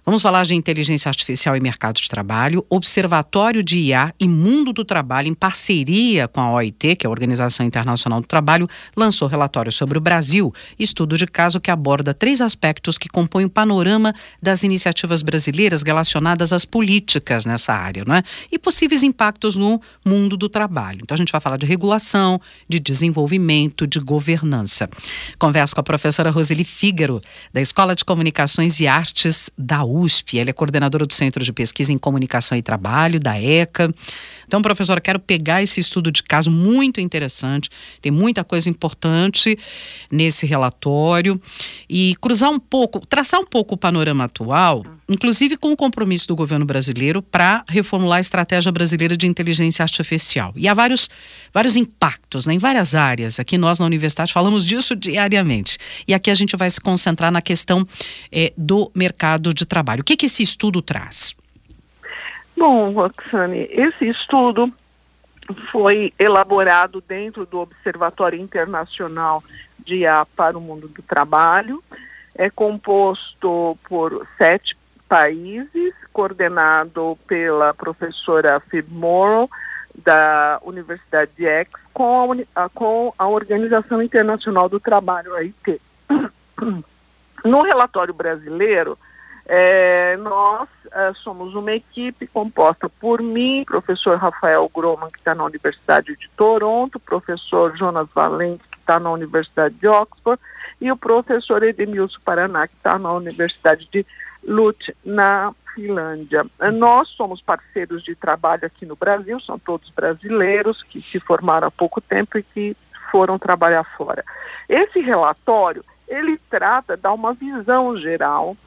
Vamos falar de inteligência artificial e mercado de trabalho. Observatório de IA e Mundo do Trabalho, em parceria com a OIT, que é a Organização Internacional do Trabalho, lançou relatório sobre o Brasil, estudo de caso que aborda 3 aspectos que compõem o panorama das iniciativas brasileiras relacionadas às políticas nessa área, não é? E possíveis impactos no mundo do trabalho. Então a gente vai falar de regulação, de desenvolvimento, de governança. Converso com a professora Roseli Fígaro, da Escola de Comunicações e Artes da USP. Ela é coordenadora do Centro de Pesquisa em Comunicação e Trabalho, da ECA. Então, professora, quero pegar esse estudo de caso muito interessante, tem muita coisa importante nesse relatório e cruzar um pouco, traçar um pouco o panorama atual, inclusive com o compromisso do governo brasileiro para reformular a estratégia brasileira de inteligência artificial. E há vários impactos, né, em várias áreas. Aqui nós na universidade falamos disso diariamente. E aqui a gente vai se concentrar na questão do mercado de trabalho. O que esse estudo traz? Bom, Roxane, esse estudo foi elaborado dentro do Observatório Internacional de IA para o Mundo do Trabalho. É composto por 7 países, coordenado pela professora Phoebe Morrow, da Universidade de Aix, com a Organização Internacional do Trabalho, a OIT. No relatório brasileiro, nós somos uma equipe composta por mim, professor Rafael Groman, que está na Universidade de Toronto, professor Jonas Valente, que está na Universidade de Oxford, e o professor Edemilson Paraná, que está na Universidade de Lund, na Finlândia. Nós somos parceiros de trabalho aqui no Brasil, são todos brasileiros que se formaram há pouco tempo e que foram trabalhar fora. Esse relatório, ele trata, dá uma visão geral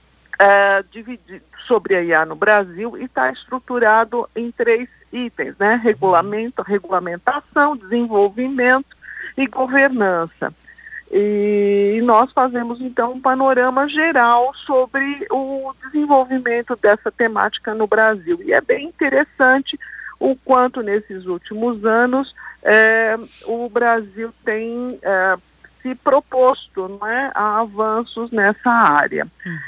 sobre a IA no Brasil e está estruturado em 3 itens, né? Regulamentação, desenvolvimento e governança. E nós fazemos, então, um panorama geral sobre o desenvolvimento dessa temática no Brasil. E é bem interessante o quanto, nesses últimos anos, o Brasil tem se proposto, não é, a avanços nessa área.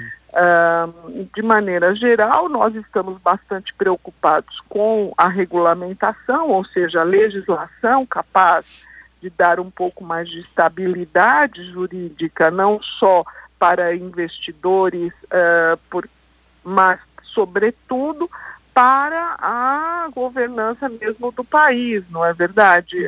De maneira geral, nós estamos bastante preocupados com a regulamentação, ou seja, a legislação capaz de dar um pouco mais de estabilidade jurídica, não só para investidores, mas, sobretudo, para a governança mesmo do país, não é verdade?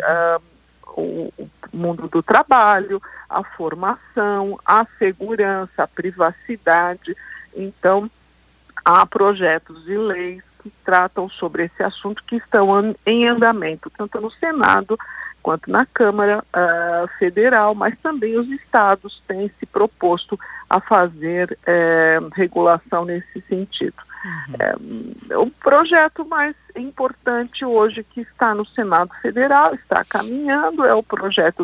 O mundo do trabalho, a formação, a segurança, a privacidade. Então, há projetos de leis que tratam sobre esse assunto que estão em andamento, tanto no Senado quanto na Câmara Federal, mas também os estados têm se proposto a fazer regulação nesse sentido. O projeto mais importante hoje que está no Senado Federal, está caminhando, é o projeto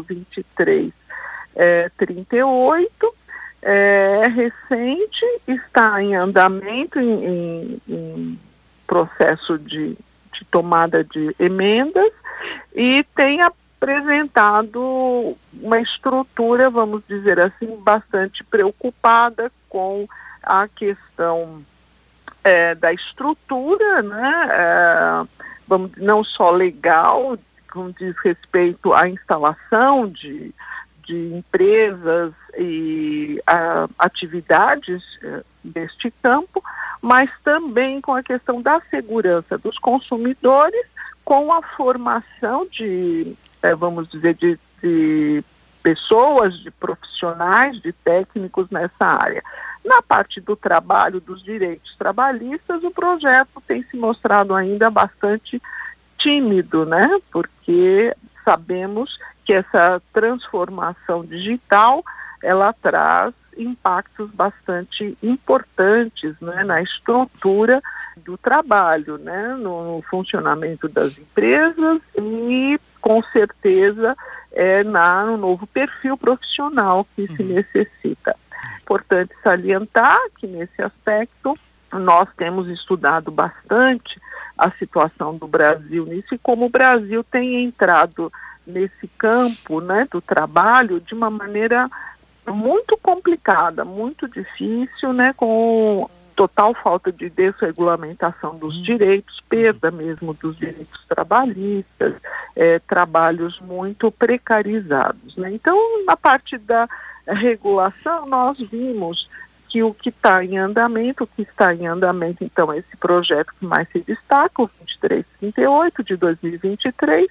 2338, é recente, está em andamento, em processo de tomada de emendas e tem apresentado uma estrutura, vamos dizer assim, bastante preocupada com a questão da estrutura, né, não só legal, como diz respeito à instalação de empresas e atividades deste campo, mas também com a questão da segurança dos consumidores, com a formação vamos dizer, de pessoas, de profissionais, de técnicos nessa área. Na parte do trabalho, dos direitos trabalhistas, o projeto tem se mostrado ainda bastante tímido, né? Porque sabemos que essa transformação digital, ela traz impactos bastante importantes, né, na estrutura do trabalho, né, no funcionamento das empresas e, com certeza, no novo perfil profissional que se necessita. Importante salientar que, nesse aspecto, nós temos estudado bastante a situação do Brasil nisso e como o Brasil tem entrado nesse campo, né, do trabalho de uma maneira muito complicada, muito difícil, né, com total falta de desregulamentação dos direitos, perda mesmo dos direitos trabalhistas, trabalhos muito precarizados, né? Então, na parte da regulação, nós vimos que o que está em andamento, então, esse projeto que mais se destaca, o 2338 de 2023,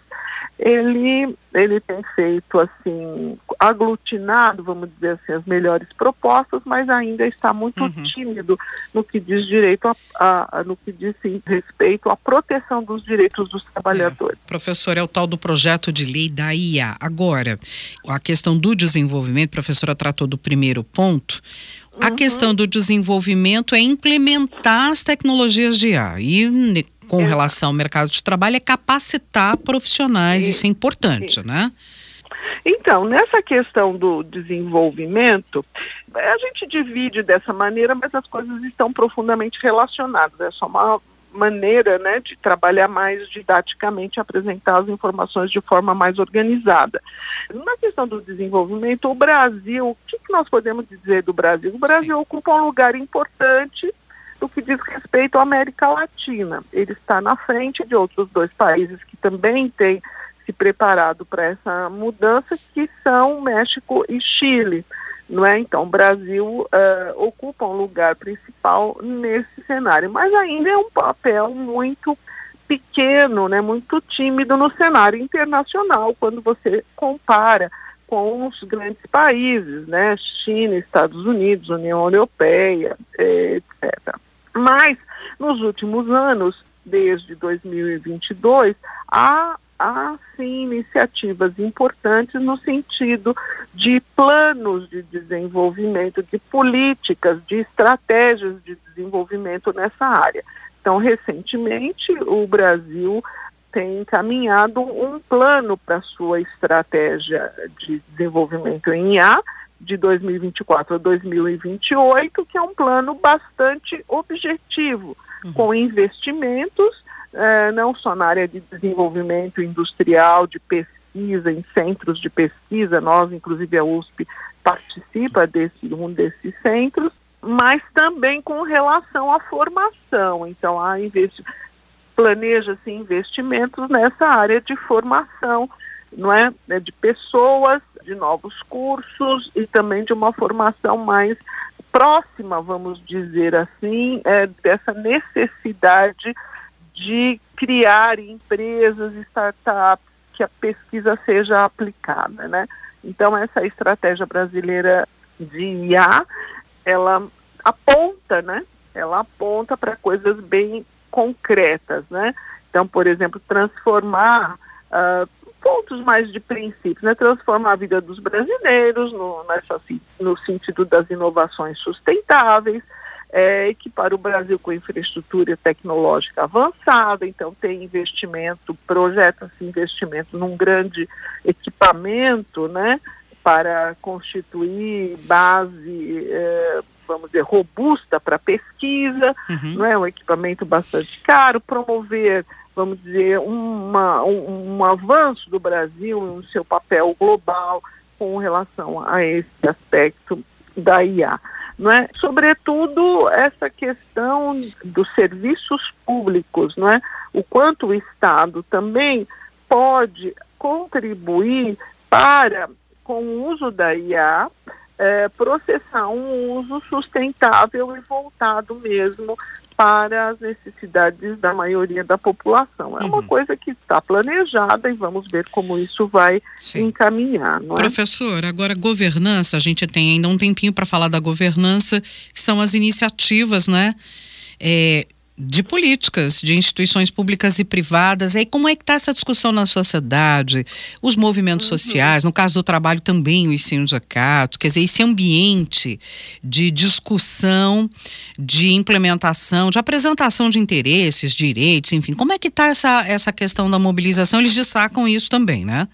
ele tem feito, assim, aglutinado, vamos dizer assim, as melhores propostas, mas ainda está muito tímido no que diz no que diz respeito à proteção dos direitos dos trabalhadores. Professor, é o tal do projeto de lei da IA. Agora, a questão do desenvolvimento, a professora tratou do primeiro ponto. A questão do desenvolvimento é implementar as tecnologias de IA e, com relação ao mercado de trabalho, é capacitar profissionais, isso é importante, né? Então, nessa questão do desenvolvimento, a gente divide dessa maneira, mas as coisas estão profundamente relacionadas. É só uma maneira, né, de trabalhar mais didaticamente, apresentar as informações de forma mais organizada. Na questão do desenvolvimento, o Brasil, o que nós podemos dizer do Brasil? O Brasil ocupa um lugar importante no que diz respeito à América Latina. Ele está na frente de outros 2 países que também têm se preparado para essa mudança, que são México e Chile, não é? Então, o Brasil ocupa um lugar principal nesse cenário, mas ainda é um papel muito pequeno, né, muito tímido no cenário internacional, quando você compara com os grandes países, né, China, Estados Unidos, União Europeia, etc. Mas, nos últimos anos, desde 2022, há sim iniciativas importantes no sentido de planos de desenvolvimento, de políticas, de estratégias de desenvolvimento nessa área. Então, recentemente, o Brasil tem encaminhado um plano para a sua estratégia de desenvolvimento em IA, de 2024 a 2028, que é um plano bastante objetivo, com investimentos, não só na área de desenvolvimento industrial, de pesquisa, em centros de pesquisa, nós, inclusive a USP, participa de um desses centros, mas também com relação à formação. Então, planeja-se investimentos nessa área de formação, não é? De pessoas, de novos cursos e também de uma formação mais próxima, vamos dizer assim, dessa necessidade de criar empresas, startups, que a pesquisa seja aplicada, né? Então, essa estratégia brasileira de IA, ela aponta, né? Ela aponta para coisas bem concretas, né? Então, por exemplo, transformar pontos mais de princípios, né? Transformar a vida dos brasileiros no sentido das inovações sustentáveis, equipar o Brasil com infraestrutura tecnológica avançada. Então tem projeta-se investimento num grande equipamento, né, para constituir base, vamos dizer, robusta para pesquisa, não é? Um equipamento bastante caro, promover, vamos dizer, um avanço do Brasil no seu papel global com relação a esse aspecto da IA. Não é? Sobretudo essa questão dos serviços públicos, não é? O quanto o Estado também pode contribuir para, com o uso da IA, processar um uso sustentável e voltado mesmo para as necessidades da maioria da população. É uma coisa que está planejada e vamos ver como isso vai encaminhar, não é? Professor, agora governança, a gente tem ainda um tempinho para falar da governança, que são as iniciativas, né, de políticas, de instituições públicas e privadas. Aí como é que está essa discussão na sociedade, os movimentos sociais, no caso do trabalho também os sindicatos, quer dizer, esse ambiente de discussão, de implementação, de apresentação de interesses, direitos, enfim, como é que está essa questão da mobilização? Eles destacam isso também, né?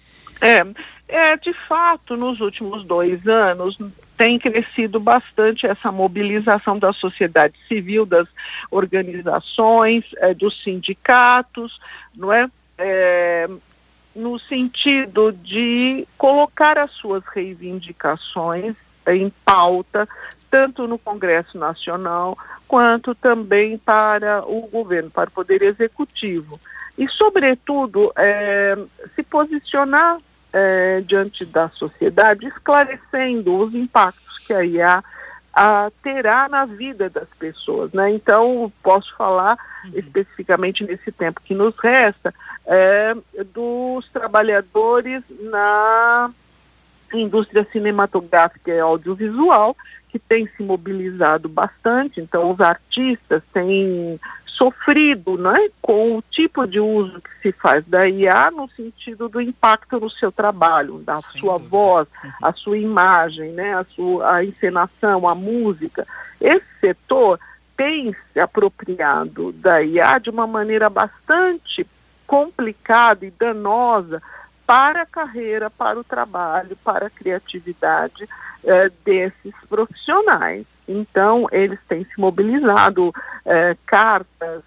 De fato, nos últimos 2 anos, tem crescido bastante essa mobilização da sociedade civil, das organizações, dos sindicatos, não é? No sentido de colocar as suas reivindicações em pauta, tanto no Congresso Nacional quanto também para o governo, para o Poder Executivo. E, sobretudo, se posicionar diante da sociedade, esclarecendo os impactos que a IA terá na vida das pessoas, né? Então, posso falar especificamente nesse tempo que nos resta, dos trabalhadores na indústria cinematográfica e audiovisual, que tem se mobilizado bastante. Então, os artistas têm sofrido, né, com o tipo de uso que se faz da IA no sentido do impacto no seu trabalho, da sua voz, a sua imagem, né, a encenação, a música. Esse setor tem se apropriado da IA de uma maneira bastante complicada e danosa para a carreira, para o trabalho, para a criatividade desses profissionais. Então, eles têm se mobilizado, cartas,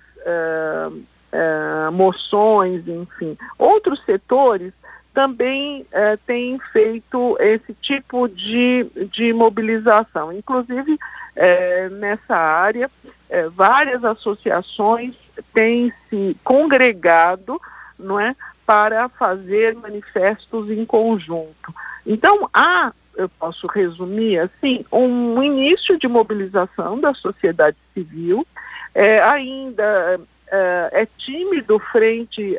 moções, enfim. Outros setores também têm feito esse tipo de mobilização. Inclusive, nessa área, várias associações têm se congregado, não é, para fazer manifestos em conjunto. Então, eu posso resumir assim, um início de mobilização da sociedade civil, ainda é tímido frente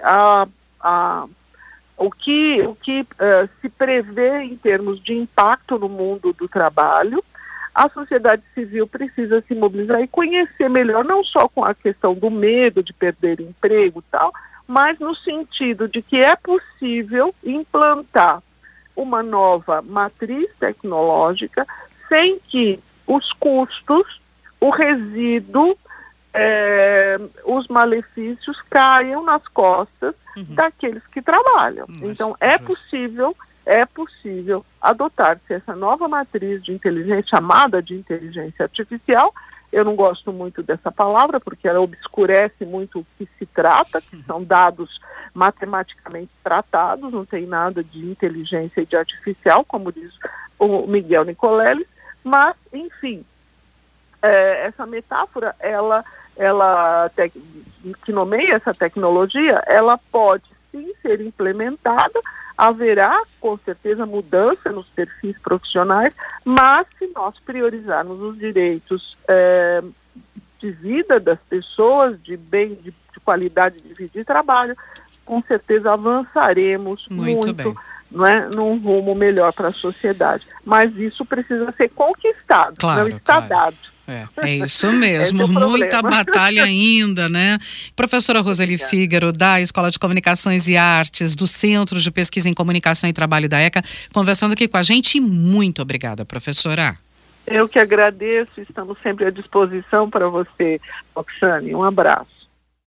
o que se prevê em termos de impacto no mundo do trabalho. A sociedade civil precisa se mobilizar e conhecer melhor, não só com a questão do medo de perder emprego e tal, mas no sentido de que é possível implantar uma nova matriz tecnológica sem que os custos, o resíduo, os malefícios caiam nas costas daqueles que trabalham. Então, é possível adotar-se essa nova matriz de inteligência, chamada de inteligência artificial. Eu não gosto muito dessa palavra, porque ela obscurece muito o que se trata, que são dados matematicamente tratados, não tem nada de inteligência e de artificial, como diz o Miguel Nicoleles, mas, enfim, essa metáfora, que nomeia essa tecnologia, ela pode sim ser implementada, haverá com certeza mudança nos perfis profissionais, mas se nós priorizarmos os direitos de vida das pessoas, de qualidade de vida e trabalho, com certeza avançaremos muito não é, num rumo melhor para a sociedade. Mas isso precisa ser conquistado, não está dado. É isso mesmo, muita batalha ainda, né? Professora Roseli Fígaro, da Escola de Comunicações e Artes, do Centro de Pesquisa em Comunicação e Trabalho da ECA, conversando aqui com a gente. Muito obrigada, professora. Eu que agradeço, estamos sempre à disposição para você, Roxane. Um abraço.